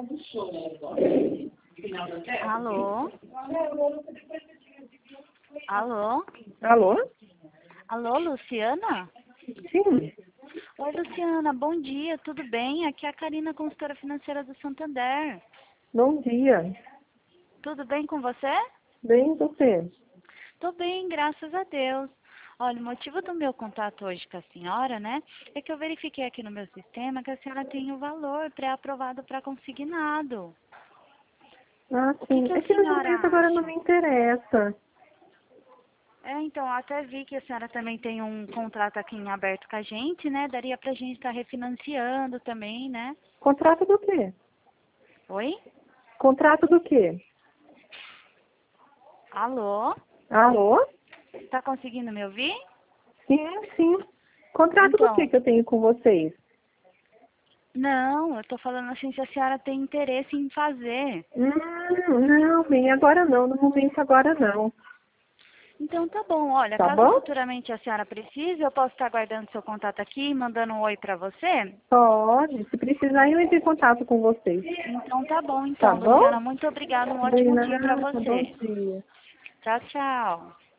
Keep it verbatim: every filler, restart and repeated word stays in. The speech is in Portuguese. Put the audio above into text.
Alô? Alô? Alô? Alô, Luciana? Sim. Oi, Luciana, bom dia, tudo bem? Aqui é a Karina, consultora financeira do Santander. Bom dia. Tudo bem com você? Bem, você? Tô bem, graças a Deus. Olha, o motivo do meu contato hoje com a senhora, né, é que eu verifiquei aqui no meu sistema que a senhora tem o valor pré-aprovado para consignado. Ah, O que sim. que É a que no senhora momento agora não acha? me interessa. É, então, eu até vi que a senhora também tem um contrato aqui em aberto com a gente, né? Daria pra gente estar refinanciando também, né? Contrato do quê? Oi? Contrato do quê? Alô? Alô? Tá conseguindo me ouvir? Sim, sim. Contrato do quê Então, que eu tenho com vocês? não, eu tô falando assim se a senhora tem interesse em fazer. Hum, não, bem, agora não. No momento agora não. Então tá bom, olha, Tá caso bom? futuramente a senhora precise, eu posso estar guardando seu contato aqui, mandando um oi pra você? Pode. Se precisar, eu entro em contato com vocês. Então tá bom, Tá então, bom? Luciana, muito obrigada, um De ótimo dia pra nada. Bom você. dia. Tchau, tchau.